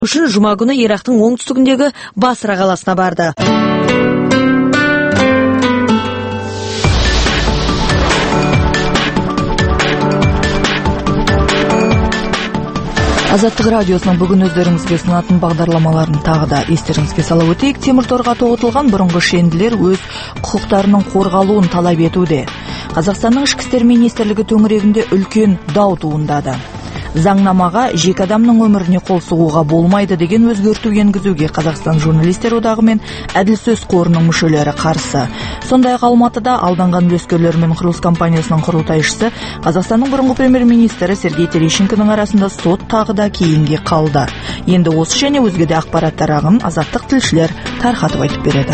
Үшін жұма күні Ирактың оңтүстігіндегі Басра қаласына барды. Азаттық радиосының бүгін өздеріңізге ұсынатын бағдарламаларын тағы да естеріңізге сала өтейік. Темір торға тоғытылған бұрынғы шенділер өз құқықтарының қорғалуын талап етуде. Қазақстанның ішкі істер министрлігі төңірегінде үлкен дау туындады. Заңнамаға жеке адамның өміріне қол сұғуға болмайды деген өзгерту енгізуге Қазақстан журналистер одағы мен әділ сөз қорының мүшелері қарсы. Сондай-ақ Алматыда алданған үлескерлер мен құрылыс компаниясының құрылтайшысы Қазақстанның бұрынғы премьер-министрі Сергей Терещенконың арасында сот тағы да кейінге қалды. Енді осы және өзге де ақпараттар ағын азаттық тілшілер тарқатып айтып береді.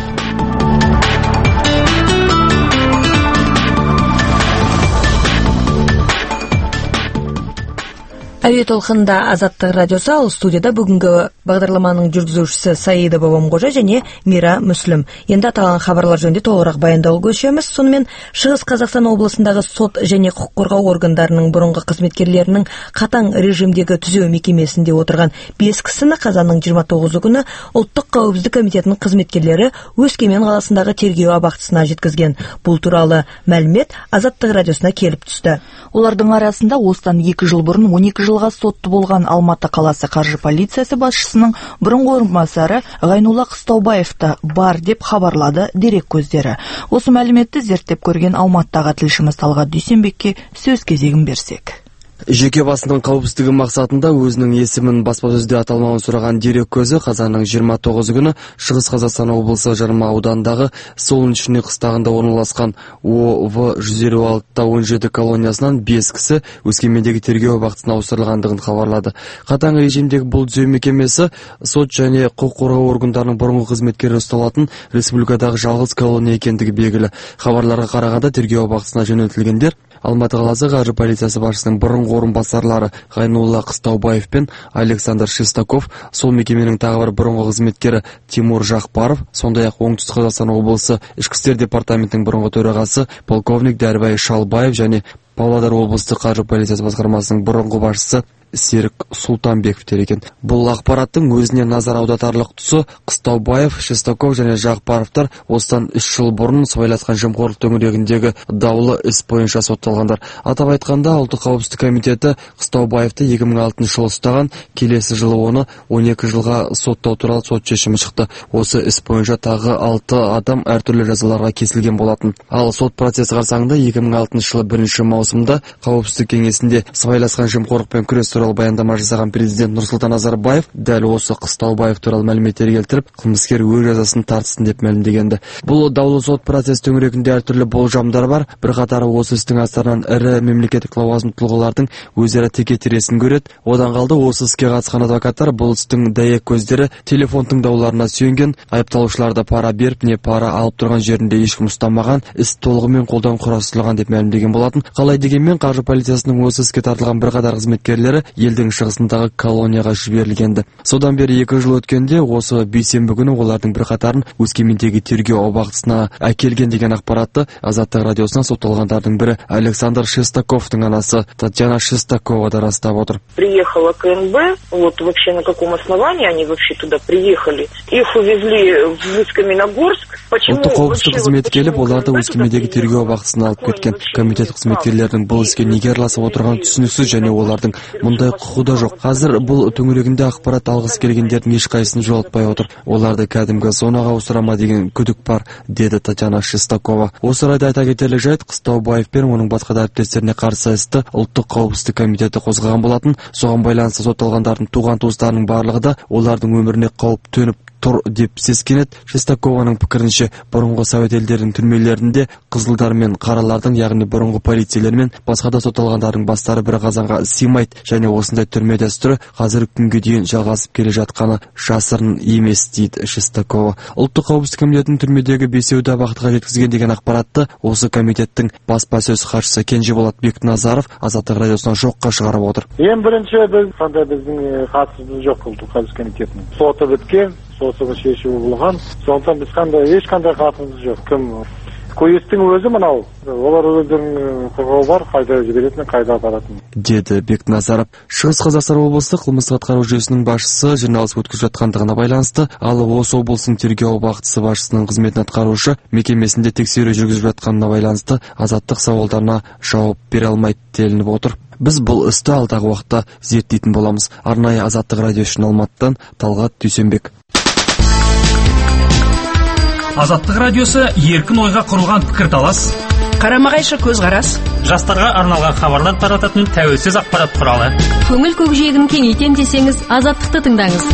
Әуе толқында Азаттық радиосы, ал студияда бүгінгі бағдарламаның жүргізушісі Саида Бабамқожа және Мира Мүслім. Енді аталған хабарлар жөнінде толығырақ баяндауға көшеміз. Сонымен Шығыс Қазақстан облысындағы сот және құқық қорғау органдарының бұрынғы қызметкерлерінің қатаң режимдегі түзеу мекемесінде отырған 5 кісіні қазанның 29 күні Ұлттық қауіпсіздік комитетінің қызметкерлері Өскемен қаласындағы тергеу абақтысына жеткізген. Бұл туралы мәлімет Азаттық радиосына келіп түсті. Олардың арасында осыдан 2 жыл бұрын 12 жылға сотты болған Алматы қаласы қаржы полициясы басшысының бұрынғы орынбасары Ғайнулла Қыстаубаев та бар деп хабарлады дерек көздері. Осы мәліметті зерттеп көрген Алматыдағы тілшіміз Талғат Дүйсенбекке сөз кезегін берсек. Жеке басының қауіпсіздігі мақсатында өзінің есімін баспасөзде аталмауын сұраған дерек көзі қазанның 29 күні Шығыс Қазақстан облысы Жарма ауданындағы Солнечный қыстағында орналасқан ОВ 156-17 колониясынан 5 кісі Өскемендегі тергеу абақтысына ауыстырылғандығын хабарлады. Қатаң режимдегі бұл түзеу мекемесі сот және құқық қорғау органдарының бұрынғы қызметкері ұсталатын республикадағы жалғыз колония екендігі белгілі. Хабарларға қарағанда тергеу абақтысына жөнелтілгендер Алматы қаласы қаржы полициясы басшысының бұрынғы орынбасарлары Ғайнулла Қыстаубаев пен Александр Шестаков, сол мекеменің тағы бір бұрынғы қызметкері Тимур Жақпаров, сондай-ақ Оңтүстік Қазақстан облысы ішкі істер департаментінің бұрынғы төрағасы полковник Дәрбай Шалбаев және Павлодар облыстық қаржы полициясы басқармасының бұрынғы басшысы Серік Сұлтанбековтер екен. Бұл ақпараттың өзіне назар аудатарлық тұсы Қыстаубаев, Шестаков және Жақпаровтар осыдан 3 жыл бұрын сыбайласқан жемқорлық төңірегіндегі даулы іс бойынша сотталғандар. Атап айтқанда, Ұлттық қауіпсіздік комитеті Қыстаубаевты 2006 жылы ұстаған, келесі жылы оны 12 жылға соттау туралы сот шешімі шықты. Осы іс бойынша тағы 6 адам әртүрлі жазаларға кесілген болатын. Ал сот процесі қарсаңында 2006 жылы 1 маусымда Қауіпсіздік кеңесінде сыбайласқан жемқорлықпен күрес туралы баяндама жасаған президент Нұрсұлтан Назарбаев дәл осы Қыстаубаев туралы мәліметтер келтіріп, қылмыскер өз жазасын тартсын деп мәлімдегенді. Бұл даулы сот процесі төңірегінде әртүрлі болжамдар бар. Бірқатары осы істің астарынан ірі мемлекеттік лауазымды тұлғалардың өзара теке-тіресін көреді. Одан қалды осы іске қатысқан адвокаттар бұл істің дәйек көздері телефон тыңдауларына сүйенген, айыпталушыларды пара беріп не пара алып тұрған жерінде ешкім ұстамаған, іс толығымен қолдан құрастырылған деп мәлімдеген болатын. Қалай дегенмен қаржы полициясының осы іске тартылған бірқатар қызметкерлері елдің шығысындағы колонияға жіберілгенді. Содан бері 2 жыл өткенде осы бейсенбі күні олардың бірқатарын Өскемендегі тергеу абақтысына әкелген деген ақпаратты Азаттық радиосына сотталғандардың бірі Александр Шестаковтың анасы Татьяна Шестакова да растап отыр. Приехала КНБ, вот вообще на каком основании они вообще туда приехали. Их увезли в Усть-Каменогорск. Ұлттық қауіпсіздік қызметі келіп, оларды Өскемендегі тергеу абақтысына алып кеткен. Комитет қызметкерлердің бұл іске неге араласып отырған түсініксіз және олардың мұндай құқы да жоқ. Қазір бұл төңірегінде ақпарат алғысы келгендердің ешқайсысын жоғалтпай отыр. Оларды кәдімгі зонаға ауыстырама деген күдік бар, деді Татьяна Шестакова. Осы орайда айта кетерлік жайт, Қыстаубаев пен оның басқа да әріптестеріне қарсы істі Ұлттық қауіпсіздік комитеті қозғаған болатын. Соған байланысты сотталғандардың туған-туыстарының барлығы да олардың өміріне қауіп төніп тұр деп сескенеді. Шестакованың пікірінше, бұрынғы совет елдерінің түрмелерінде қызылдар мен қаралардың, яғни бұрынғы полицейлер мен басқа да сотталғандардың бастары бір қазанға сыймайды және осындай түрме дәстүрі қазіргі күнге дейін жалғасып келе жатқаны жасырын емес, дейді Шестакова. Ұлттық қауіпсіздік комитетінің түрмедегі 5-еуді абақтыға жеткізген деген ақпаратты осы комитеттің баспасөз хатшысы Кенжеболат Бекназаров Азаттық радиосынан жоққа шығарып отыр. Ең бірінші біздің қатысымыз жоқ Ұлттық қауіпсіздік комитетінің. Соты біткен, соты шешуі болған. Сондықтан біз ешқандай қатысымыз жоқ. Кім Көйістің өзі мынау, олар өздерінің құқығы бар, қайда жіберетінін, қайда апаратынын. Деді Бекназаров. Шығыс Қазақстан облысы қылмыстық атқару жүйесінің басшысы жиналыс өткізіп жатқандығына байланысты, ал осы облыстың тергеу бақытысы басшысының қызметін атқарушы мекемесінде тексеру жүргізіп жатқанына байланысты азаттық сауалдарына жауап бере алмайды делініп отыр. Біз бұл істі алдағы уақытта зерттейтін боламыз. Арнайы Азаттық радио үшін Алматыдан Талғат Дүйсенбек. Азаттық радиосы еркін ойға құрылған пікірталас, қарама-қайшы көзқарас, жастарға арналған хабарлар тарататын тәуелсіз ақпарат құралы. Көңіл көкжиегін кеңейтем десеңіз, Азаттықты тыңдаңыз.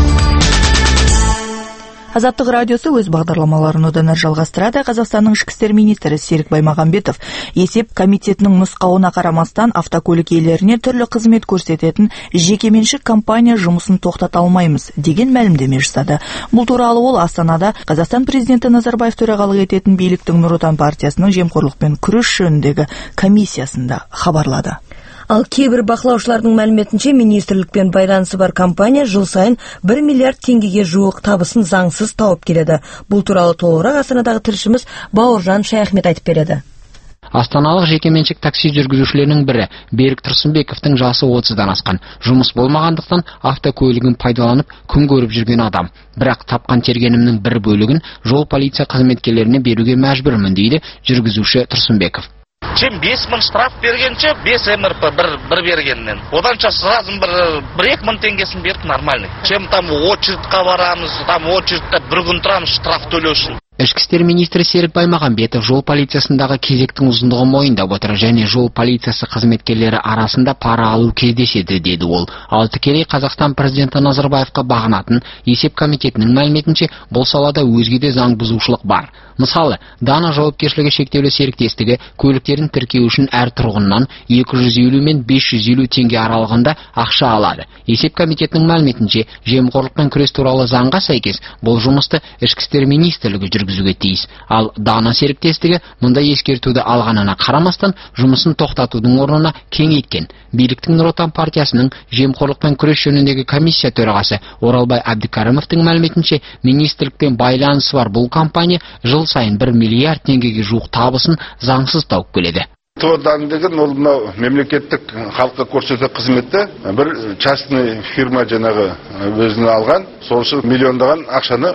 Азаттық радиосы өз бағдарламаларын одан әрі жалғастырады. Қазақстанның ішкі істер министрі Серік Баймағамбетов есеп комитетінің нұсқауына қарамастан автокөлік иелеріне түрлі қызмет көрсететін жекеменшік компания жұмысын тоқтата алмаймыз деген мәлімдеме жасады. Бұл туралы ол Астанада Қазақстан президенті Назарбаев төрағалық ететін биліктің Нұр Отан партиясының жемқорлықпен күрес жөніндегі комиссиясында хабарлады. Ал кейбір бақылаушылардың мәліметінше министрлікпен байланысы бар компания жыл сайын 1 миллиард теңгеге жуық табысын заңсыз тауып келеді. Бұл туралы толығырақ Астанадағы тілшіміз Бауыржан Шаяхмет айтып береді. Астаналық жекеменшік такси жүргізушілерінің бірі Берік Тұрсынбековтың жасы 30-дан асқан. Жұмыс болмағандықтан автокөлігін пайдаланып күн көріп жүрген адам. Бірақ тапқан тергенімнің бір бөлігін жол полиция қызметкерлеріне беруге мәжбүрмін дейді жүргізуші Тұрсынбеков. Чем 5.000 штраф бергенше 5 МРП бір бергеннен. Оданша сразу 1-2 мың теңгесін беріп нормальный. Чем там очередьқа барамыз, там очередьте бір күн тұрамыз штраф төлеу үшін. Ішкі істер министрі Серік Баймағамбетов жол полициясындағы кезектің ұзындығын мойындап отыр және жол полициясы қызметкерлері арасында пара алу кездеседі деді ол. Ал тікелей Қазақстан президенті Назарбаевқа бағынатын есеп комитетінің мәліметінше бұл салада өзге де заң бұзушылық бар. Мысалы, Дана жауапкершілігі шектеулі серіктестігі көліктерін тіркеу үшін әр тұрғыннан 250 мен 550 теңге аралығында ақша алады. Есеп комитетінің мәліметінше жемқорлықпен күрес туралы заңға сәйкес бұл жұмысты ішкі істер министрлігі жүргізуге тиіс. Ал Дана серіктестігі мұндай ескертуді алғанына қарамастан жұмысын тоқтатудың орнына кеңейткен. Биліктің Нұр Отан партиясының жемқорлықпен күрес жөніндегі комиссия төрағасы Оралбай Әбдікәрімовтің мәліметінше министрлікпен байланысы бар бұл компания жыл сайын 1 миллиард теңгеге жуық табысын заңсыз тауып келеді. Тодан деген ол мемлекеттік халыққа көрсету қызметті бір частный фирма жаңағы өзіне алған, сол үшін миллиондаған ақшаны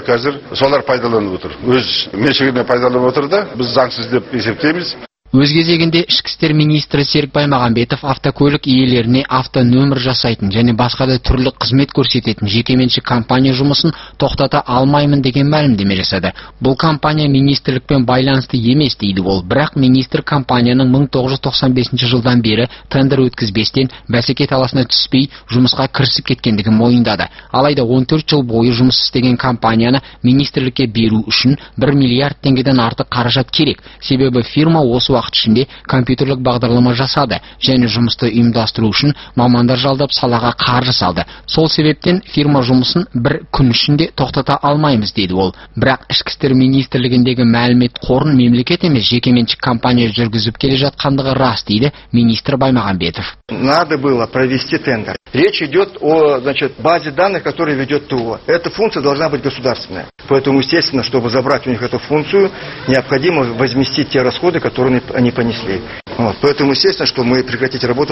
солар пайдаланып отыр. Өз меншігіне пайдаланып отыр да, біз заңсыз деп есептейміз. Өз кезегінде ішкі істер министрі Серік Баймағамбетов автокөлік иелеріне автонөмір жасайтын және басқа да түрлі қызмет көрсететін жекеменшік компания жұмысын тоқтата алмаймын деген мәлімдеме жасады. Бұл компания министрлікпен байланысты емес дейді ол, бірақ министр компанияның 1995 жылдан бері тендер өткізбестен бәсеке таласына түспей жұмысқа кірісіп кеткендігін мойындады. Алайда 14 жыл бойы жұмыс істеген компанияны министрлікке беру үшін 1 миллиард теңгеден артық қаражат керек. Себебі фирма осы уақыт ішінде компьютерлік бағдарлама жасады және жұмысты ұйымдастыру үшін мамандар жалдап салаға қаржы салды. Сол себептен фирма жұмысын бір күн ішінде тоқтата алмаймыз дейді ол. Бірақ ішкі істер министрлігіндегі мәлімет қорын мемлекет емес жекеменшік компания жүргізіп келе жатқандығы рас дейді министр Баймағамбетов. Надо было провести тендер. Речь идет о, базе данных, которую ведет ТО. Эта функция должна быть государственная. Поэтому, естественно, чтобы забрать у них эту функцию, необходимо возместить те расходы, которые они понесли. Поэтому, естественно, что мы прекратить работу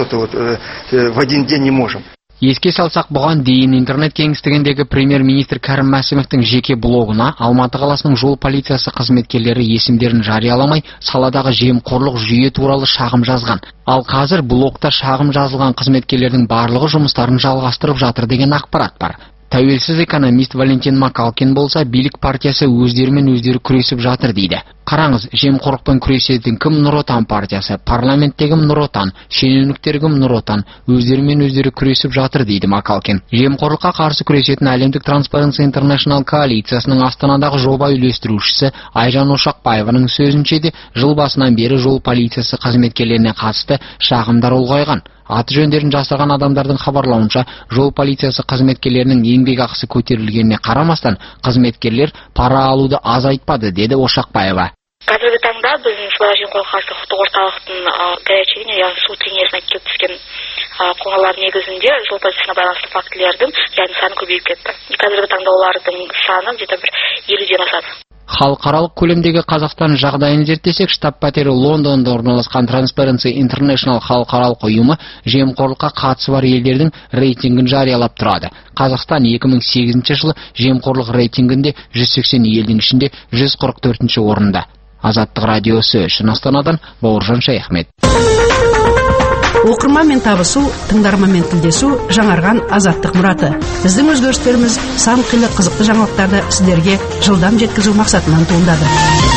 в один день не можем. Еске салсақ, бұған дейін интернет кеңістігіндегі премьер-министр Кәрім Мәсімовтің жеке блогына Алматы қаласының жол полициясы қызметкерлері есімдерін жарияламай, саладағы жемқорлық жүйе туралы шағым жазған. Ал қазір блогта шағым жазылған қызметкерлердің барлығы жұмыстарын жалғастырып жатыр деген ақпарат бар. Тәуелсіз экономист Валентин Макалкин болса, билік партиясы өздерімен өздері күресіп жатыр дейді. Қараңыз, жемқорлықпен күресетін кім? Нұр Отан партиясы, парламенттегі Нұр Отан, шенеуніктері Нұр Отан, өздерімен өздері күресіп жатыр дейді Макалкин. Жемқорлыққа қарсы күресетін әлемдік Transparency International коалициясының Астанадағы жоба үйлестірушісі Айжан Ошақбаеваның сөзінше де жыл басынан бері жол полициясы қызметкерлеріне қатысты шағымдар ұлғайған. Аты жөндерін жасырған адамдардың хабарлауынша, жол полициясы қызметкерлерінің еңбек ақысы көтерілгеніне қарамастан, қызметкерлер пара алуды азайтпады, деді Ошақбаева. Қазіргі таңда біздің сыбайлас жемқорлыққа қарсы құқықтық орталықтың горячей линия, яғни су линиясына келіп түскен қоңыраулар негізінде жол полициясына байланысты фактілердің саны көбейіп кетті. Қазіргі таңда олардың саны где-то 50-ден асады. Халықаралық көлемдегі Қазақстан жағдайын зерттесек, штаб-пәтері Лондонда орналасқан Transparency International халықаралық ұйымы жемқорлыққа қатысы бар елдердің рейтингін жариялап тұрады. Қазақстан 2008 жылы жемқорлық рейтингінде 180 елдің ішінде 144 орында. Азаттық радиосы үшін Астанадан Бауыржан Шаяхмет. Оқырманмен табысу, тыңдарманмен тілдесу жаңарған Азаттық мұраты. Біздің өзгерістеріміз сан қилы қызықты жаңалықтарды сіздерге жылдам жеткізу мақсатынан туындады.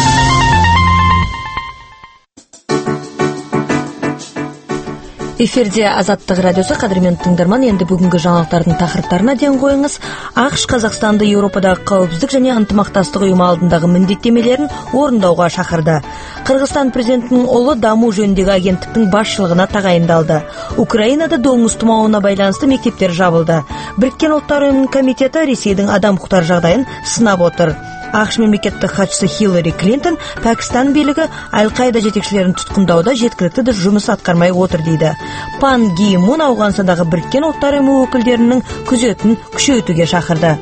Эфирде Азаттық радиосы, қадірмен тыңдарман, енді бүгінгі жаңалықтардың тақырыптарына ден қойыңыз. ақш Қазақстанды Еуропадағы қауіпсіздік және ынтымақтастық ұйымы алдындағы міндеттемелерін орындауға шақырды. Қырғызстан президентінің ұлы даму жөніндегі агенттіктің басшылығына тағайындалды. Украинада доңыз тұмауына байланысты мектептер жабылды. Біріккен ұлттар ұйымының комитеті Ресейдің адам құқықтары жағдайын сынап отыр. ақш мемлекеттік хатшысы Хиллари Клинтон Пәкістан билігі Аль-Қаида жетекшілерін тұтқындауда жеткілікті дұрыс жұмыс атқармай отыр дейді. Пан Ги Мун Ауғанстандағы Біріккен ұлттар ұйымы өкілдерінің күзетін күшейтуге шақырды.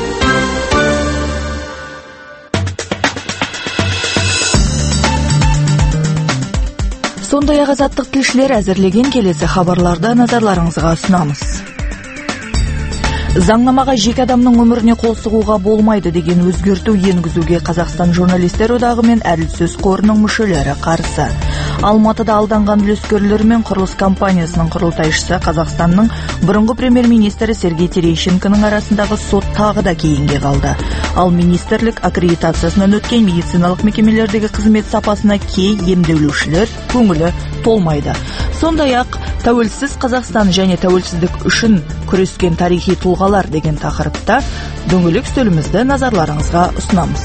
Сондай-ақ Азаттық тілшілер әзірлеген келесі хабарларды назарларыңызға ұсынамыз. Заңнамаға жеке адамның өміріне қол сұғуға болмайды деген өзгерту енгізуге Қазақстан журналистер одағы мен Әділсөз қорының мүшелері қарсы. Алматыда алданған үлескерлер мен құрылыс компаниясының құрылтайшысы Қазақстанның бұрынғы премьер-министрі Сергей Терещенконың арасындағы сот тағы да кейінге қалды. Ал министрлік аккредитациясынан өткен медициналық мекемелердегі қызмет сапасына кей емделушілер көңілі толмайды. Сондай-ақ тәуелсіз Қазақстан және тәуелсіздік үшін күрескен тарихи тұлғалар деген тақырыпта дөңгелек үстелімізді назарларыңызға ұсынамыз.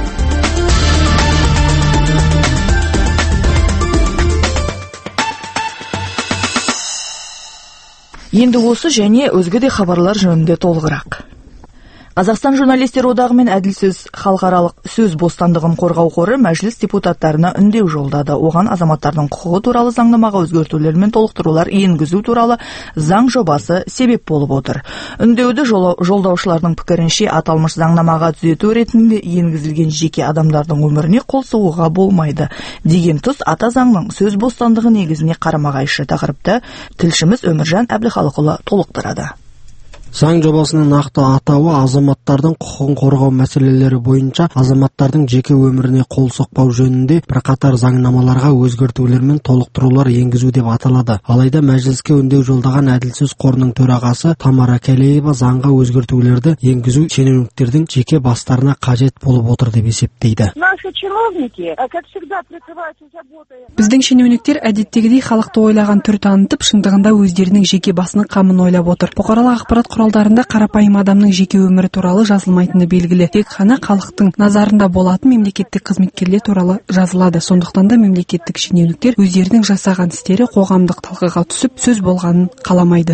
Енді осы және өзге де хабарлар жөнінде толығырақ. Қазақстан журналистер одағы мен Әділсөз халықаралық сөз бостандығын қорғау қоры мәжіліс депутаттарына үндеу жолдады. Оған азаматтардың құқығы туралы заңнамаға өзгертулер мен толықтырулар енгізу туралы заң жобасы себеп болып отыр. Үндеуді жолдаушылардың пікірінше аталмыш заңнамаға түзету ретінде енгізілген жеке адамдардың өміріне қол сұғуға болмайды деген тұс ата заңның сөз бостандығы негізіне қарама-қайшы. Тақырыпты тілшіміз Өміржан Әбдіхалықұлы толықтырады. Заң жобасының нақты атауы азаматтардың құқығын қорғау мәселелері бойынша азаматтардың жеке өміріне қол соқпау жөнінде бірқатар заңнамаларға өзгертулер мен толықтырулар енгізу деп аталады. Алайда мәжіліске үндеу жолдаған Әділсөз қорының төрағасы Тамара Калеева заңға өзгертулерді енгізу шенеуніктердің жеке бастарына қажет болып отыр деп есептейді. Біздің шенеуніктер әдеттегідей халықты ойлаған түр танытып, шындығында өздерінің жеке басының қамын ойлап отыр. Бұқаралық ақпарат құралдарында қарапайым адамның жеке өмірі туралы жазылмайтыны белгілі. Тек қана халықтың назарында болатын мемлекеттік қызметкерлер туралы жазылады. Сондықтан да мемлекеттік шенеуніктер өздерінің жасаған істері қоғамдық талқыға түсіп, сөз болғанын қаламайды.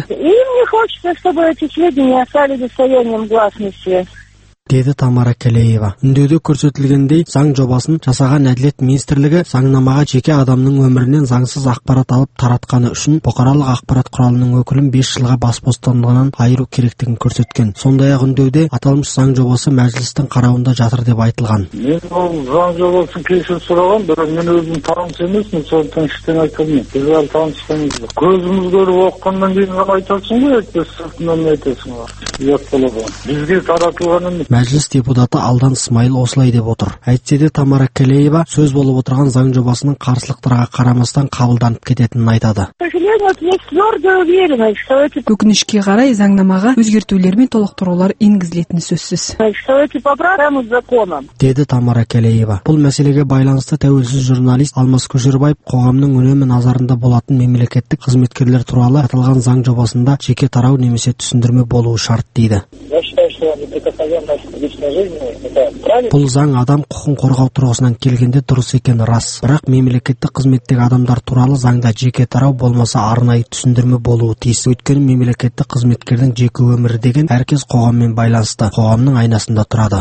Деді Тамара Калеева. Үндеуде көрсетілгендей, заң жобасын жасаған Әділет министрлігі заңнамаға жеке адамның өмірінен заңсыз ақпарат алып таратқаны үшін бұқаралық ақпарат құралының өкілін 5 жылға бас бостандығынан айыру керектігін көрсеткен. Сондай-ақ үндеуде аталмыш заң жобасы мәжілістің қарауында жатыр деп айтылған. Мен ол заң жобасын кешіріп сұраған, бірақ мен өзім таныс емеспін, сондықтан ештеңе айта алмаймын. Біз әлі таныспаймыз. Көзіміз көріп оқығаннан кейін ғана айтасың ғой, сыртынан айтасың ғой. Ұят болады. Бізге таратылған емес. Мәжіліс депутаты Алдан Смайыл осылай деп отыр. Әйтсе де Тамара Калеева сөз болып отырған заң жобасының қарсылықтарға қарамастан қабылданып кететінін айтады. Өкінішке қарай заңнамаға өзгертулер мен толықтырулар енгізілетіні сөзсіз. Деді Тамара Калеева. Бұл мәселеге байланысты тәуелсіз журналист Алмас Көшербаев қоғамның үнемі назарында болатын мемлекеттік қызметкерлер туралы аталған заң жобасында жеке тарау немесе түсіндірме болуы шарт дейді. Бұл заң адам құқығын қорғау тұрғысынан келгенде дұрыс екені рас. Бірақ мемлекеттік қызметтегі адамдар туралы заңда жеке тарау болмаса арнайы түсіндірме болуы тиіс. Өйткені мемлекеттік қызметкердің жеке өмірі деген әркез қоғаммен байланысты, қоғамның айнасында тұрады.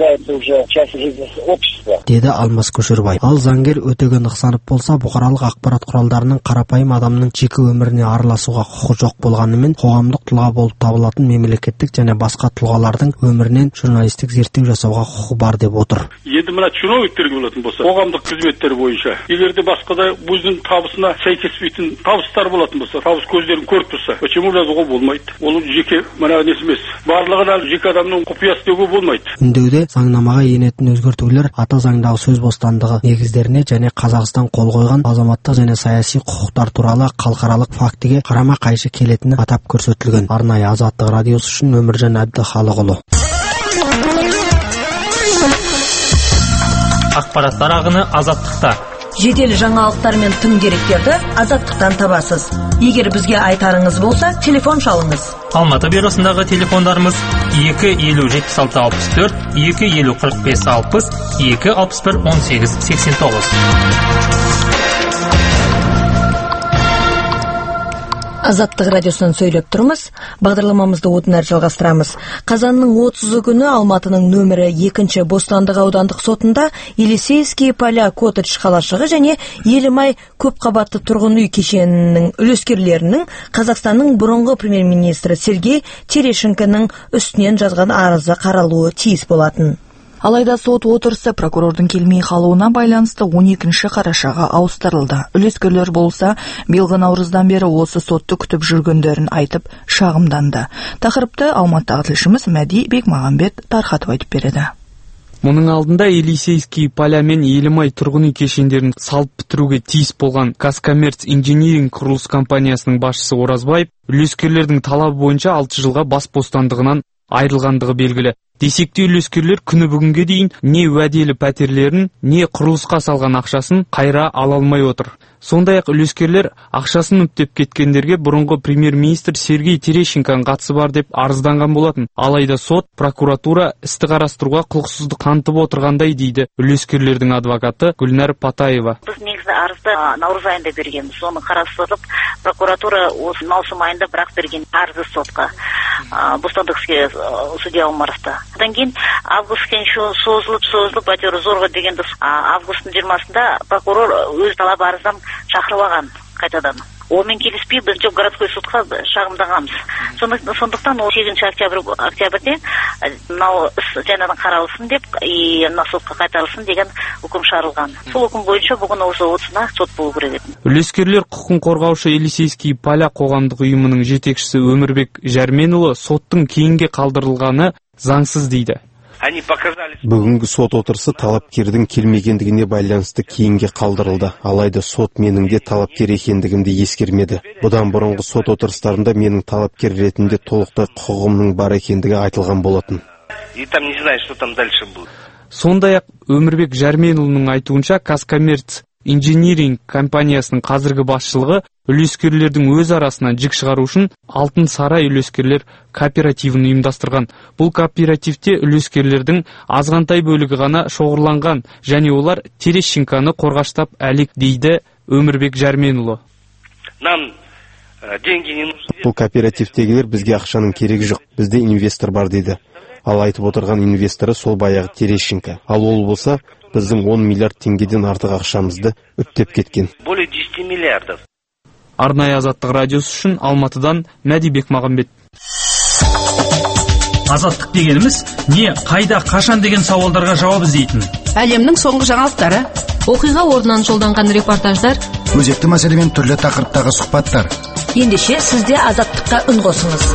Деді Алмас Көшербаев. Ал заңгер Өтеген Ықсанов болса, бұқаралық ақпарат құралдарының қарапайым адамның жеке өміріне араласуға құқы жоқ болғанымен, қоғамдық тұлға болып табылатын мемлекеттік және басқа тұлғалар азаматтардың өмірінен журналистік зерттеу жасауға құқы бар деп отыр. Енді мына чиновниктерге болатын болса, қоғамдық қызметтер бойынша, егер де басқада өзінің табысына сәйкеспейтін табыстар болатын болса, табыс көздерін көріп тұрса, почему жазуға болмайды? Ол жеке мына несі емес. Барлығына жеке адамның құпиясы деуге болмайды. Үндеуде заңнамаға енетін өзгертулер ата заңдағы сөз бостандығы негіздеріне және Қазақстан қол қойған азаматтық және саяси құқықтар туралы халықаралық фактіге қарама қайшы келетіні атап көрсетілген. Арнайы Азаттық радиосы үшін Өміржан Әбдіхалықұлы. Ақпараттар ағыны Азаттықта. Жедел жаңалықтар мен тың деректерді Азаттықтан табасыз. Егер бізге айтарыңыз болса, телефон шалыңыз. Алматы бюросындағы телефондарымыз 250-76-64, 250-45-60, 261-18-89. Азаттық радиосынан сөйлеп тұрмыз. Бағдарламамызды одан әрі жалғастырамыз. Қазанның 30 күні Алматының нөмірі 2 Бостандық аудандық сотында Елисейский поля коттедж қалашығы және Елімай көпқабатты тұрғын үй кешенінің үлескерлерінің Қазақстанның бұрынғы премьер-министрі Сергей Терещенконың үстінен жазған арызы қаралуы тиіс болатын. Алайда сот отырысы прокурордың келмей қалуына байланысты 12 қарашаға ауыстырылды. Үлескерлер болса, биылғы наурыздан бері осы сотты күтіп жүргендерін айтып шағымданды. Тақырыпты Алматыдағы тілшіміз Мәди Бекмағамбет тарқатып айтып береді. Мұның алдында Елисейский поля мен Елімай тұрғын үй кешендерін салып бітіруге тиіс болған Казкоммерц инжиниринг құрылыс компаниясының басшысы Оразбаев үлескерлердің талабы бойынша 6 жылға бас бостандығынан айырылғандығы белгілі. Десекте үлескерлер күні бүгінге дейін не уәделі пәтерлерін, не құрылысқа салған ақшасын қайра ала алмай отыр. Сондай-ақ үлескерлер ақшасын үптеп кеткендерге бұрынғы премьер-министр Сергей Терещенконың қатысы бар деп арызданған болатын. Алайда сот, прокуратура істі қарастыруға құлықсыздық танытып отырғандай дейді үлескерлердің адвокаты Гүлнәр Патаева. Біз негізі арызды наурыз айында берген. Соны қарастырып, прокуратура осы маусым айында бірақ берген арызы сотқа. Бостандық судья Омаровта. Одан кейін августқа созылып, әйтеуір зорға дегенді августтың 20-сында прокурор өз талап арыздан шақырып алған қайтадан. Онымен келіспей біз жоқ городской сотқа шағымданғанбыз. Сондықтан 8 октябрьде мынау іс жаңадан қаралсын деп, мына сотқа қайтарылсын деген үкім шығарылған. Сол үкім бойынша бүгін осы 30-на сот болу керек еді. Үлескерлер құқын қорғаушы Елисейский поля қоғамдық ұйымының жетекшісі Өмірбек Жәрменұлы соттың кейінге қалдырылғаны заңсыз дейді. Бүгінгі сот отырысы талапкердің келмегендігіне байланысты кейінге қалдырылды. Алайда сот менің де талапкер екендігімді ескермеді. Бұдан бұрынғы сот отырыстарында менің талапкер ретінде толықтай құқығымның бар екендігі айтылған болатын. Сондай-ақ Өмірбек Жәрменұлының айтуынша Казкоммерц инжиниринг компаниясының қазіргі басшылығы үлескерлердің өз арасынан жік шығару үшін Алтын Сарай үлескерлер кооперативін ұйымдастырған. Бұл кооперативте үлескерлердің азғантай бөлігі ғана шоғырланған және олар Терещенконы қорғаштап әлек дейді Өмірбек Жәрменұлы. Бұл кооперативтегілер бізге ақшаның керегі жоқ, бізде инвестор бар дейді. Ал айтып отырған инвесторы сол баяғы Терещенко. Ал ол болса, біздің 10 миллиард теңгеден артық ақшамызды үптеп кеткен. Более 10 миллиардов. Арнайы Азаттық радиосы үшін Алматыдан Мәди Бекмағамбет. Азаттық дегеніміз не, қайда, қашан деген сауалдарға жауап іздейтін. Әлемнің соңғы жаңалықтары, оқиға орнынан жолданған репортаждар, өзекті мәселемен түрлі тақырыптағы сұхбаттар. Ендеше сізде Азаттыққа үн қосыңыз.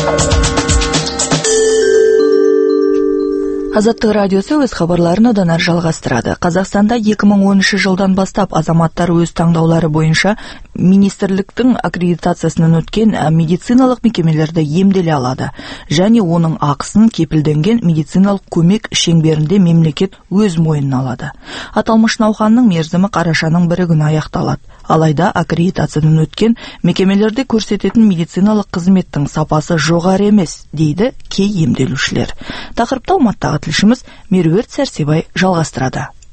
Азаттық радиосы өз хабарларын одан әрі жалғастырады. Қазақстанда 2013 жылдан бастап азаматтар өз таңдаулары бойынша министрліктің аккредитациясынан өткен медициналық мекемелерді емделе алады. Және оның ақысын кепілденген медициналық көмек шеңберінде мемлекет өз мойнына алады. Аталмыш науқанның мерзімі қарашаның 1 күні аяқталады. Алайда аккредитациядан өткен мекемелерде көрсететін медициналық қызметтің сапасы жоғары емес, дейді кей емделушілер. Тақырыпты Алматыдағы тілшіміз Меруерт Сәрсебай жалғастырады.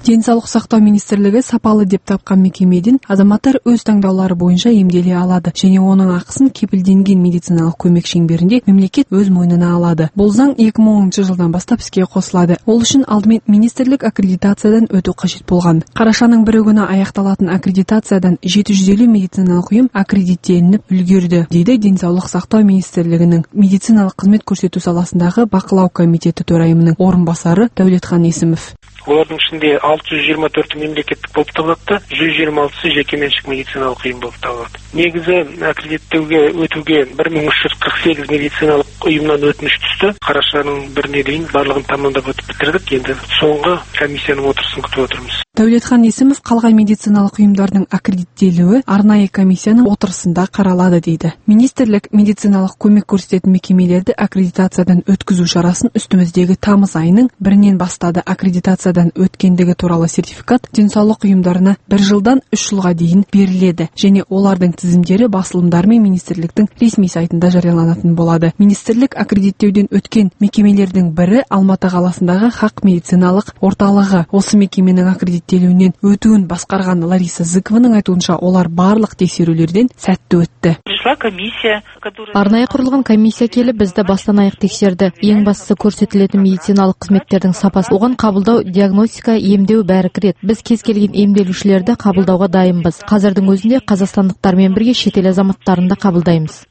Денсаулық сақтау министрлігі сапалы деп тапқан мекемеден азаматтар өз таңдаулары бойынша емделе алады және оның ақысын кепілденген медициналық көмек шеңберінде мемлекет өз мойнына алады. Бұл заң 2010 жылдан бастап іске қосылады. Ол үшін алдымен министрлік аккредитациядан өту қажет болған. Қарашаның 1 күні аяқталатын аккредитациядан 750 медициналық ұйым аккредиттелініп үлгерді, дейді Денсаулық сақтау министрлігінің медициналық қызмет көрсету саласындағы бақылау комитеті төрайымының орынбасары Дәулетхан Есімов. Олардың ішінде 624 мемлекеттік болып табылады, 126 жекеменшік медициналық ұйым болып табылады. Негізі аккредиттеуге өтуге 1348 медициналық ұйымнан өтініш түсті. Қарашаның 1-іне дейін барлығын тамамдап өтіп бітірдік. Енді соңғы комиссияның отырысын күтіп отырмыз. Дәулетхан Есімов қалған медициналық ұйымдардың аккредиттелуі арнайы комиссияның отырысында қаралады дейді. Министрлік медициналық көмек көрсететін мекемелерді аккредитациядан өткізу шарасын үстіміздегі тамыз айының 1-нен бастады. Аккредитациядан өткендігі туралы сертификат денсаулық ұйымдарына 1 жылдан 3 жылға дейін беріледі және олардың тізімдері басылымдар мен министрліктің ресми сайтында жарияланатын болады. Министрлік аккредиттеуден өткен мекемелердің бірі Алматы қаласындағы Хақ медициналық орталығы. Осы мекеменің аккредиттелуінен өтуін басқарған Лариса Зыкованың айтуынша олар барлық тексерулерден сәтті өтті. Арнайы құрылған комиссия келіп бізді бастан аяқ тексерді. Ең бастысы көрсетілетін медициналық қызметтердің сапасы. Оған қабылдау, диагностика, емдеу бәрі кіреді. Біз кез келген емделушілерді қабылдауға дайынбыз. Қазірдің өзінде қазақстандықтармен бірге шетел азаматтарын да қабылдаймыз.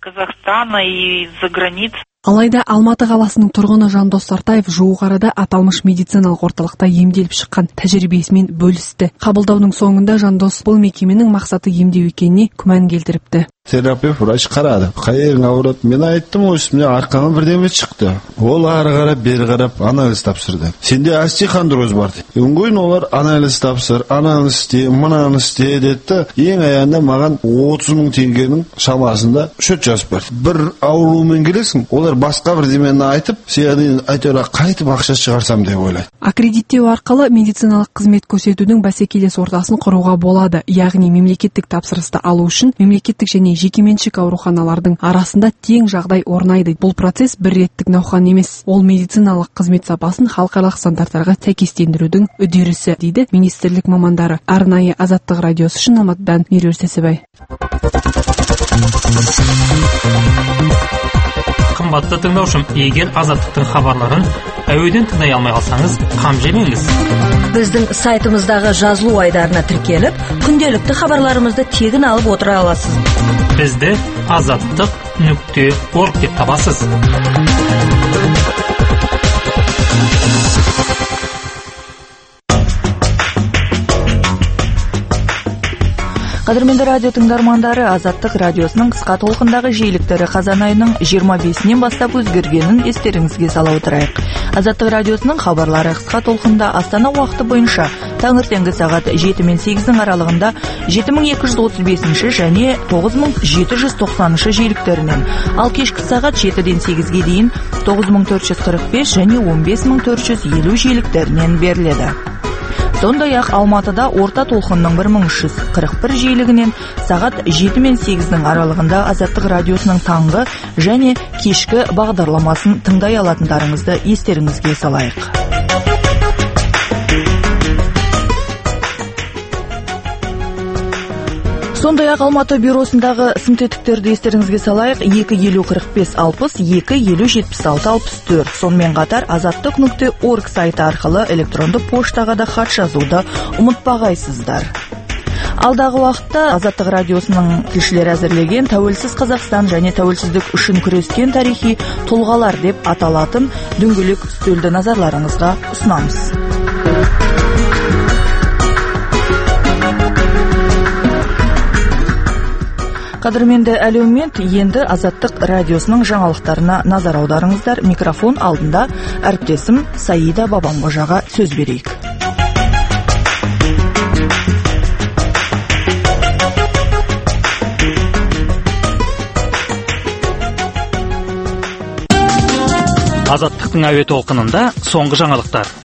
Алайда Алматы қаласының тұрғыны Жандос Сартаев жуық арада аталмыш медициналық орталықта емделіп шыққан тәжірибесімен бөлісті. Қабылдаудың соңында Жандос бұл мекеменің мақсаты емдеу екеніне күмән келтіріпті. Терапевт врач қарады. Қайың ауырады. Мен айттым, осымен арқаңа бірдеме шықты. Ол ары қарап, бері қарап анализ тапсырды. Сенде остеохондроз бар дейді. Өңгойын олар анализ тапсыр, анализ істе, мынаны істе деді. Ең аяғында маған 30 мың теңгенің шамасында шөт жазып берді. Бір аурумен келесің, олар басқа бірдемені айтып, сен әйтеуір қайтып ақша шығарсам деп ойлайды. Аккредиттеу арқылы медициналық қызмет көрсетудің бәсекелес ортасын құруға болады. Яғни мемлекеттік тапсырысты алу үшін мемлекеттік және жекеменшік ауруханалардың арасында тең жағдай орнайды. Бұл процесс бір реттік науқан емес. Ол медициналық қызмет сапасын халықаралық стандарттарға сәйкестендірудің үдерісі, дейді министрлік мамандары. Арнайы Азаттық радиосы үшін Алматыдан Меруерт Сәсібай. Қымбатты тыңдаушым, егер Азаттықтың хабарларын әуеден тыңдай алмай қалсаңыз, қам жемеңіз. Біздің сайтымыздағы жазылу айдарына тіркеліп, күнделікті хабарларымызды тегін алып отыра аласыз. Бізді azаттық.org деп табасыз. Қадірменді радио тыңдармандары, Азаттық радиосының қысқа толқындағы жиіліктері қазан айының 25-нен бастап өзгергенін естеріңізге сала отырайық. Азаттық радиосының хабарлары қысқа толқында Астана уақыты бойынша таңертеңгі сағат 7 мен 8-дің аралығында 7235 және 9790 жиіліктерінен, ал кешкі сағат 7-ден 8-ге дейін 9445 және 15450 жиіліктерінен беріледі. Сондай-ақ Алматыда орта толқынның 1341 жиілігінен сағат 7 мен 8-дің аралығында Азаттық радиосының таңғы және кешкі бағдарламасын тыңдай алатындарыңызды естеріңізге салайық. Сондай-ақ Алматы бюросындағы синтетиктерді естеріңізге салайық. 2504560, 2507664. Сонымен қатар azattik.org сайты арқылы электронды поштаға да хат жазуды ұмытпағайсыздар. Алдағы уақытта Азаттық радиосының тілшілері әзірлеген Тәуелсіз Қазақстан және тәуелсіздік үшін күрескен тарихи тұлғалар деп аталатын дөңгелек үстелді назарларыңызға ұсынамыз. Қадірменді әлеумет, енді Азаттық радиосының жаңалықтарына назар аударыңыздар. Микрофон алдында әріптесім Саида Бабамғожаға сөз берейік. Азаттықтың әуе толқынында соңғы жаңалықтар.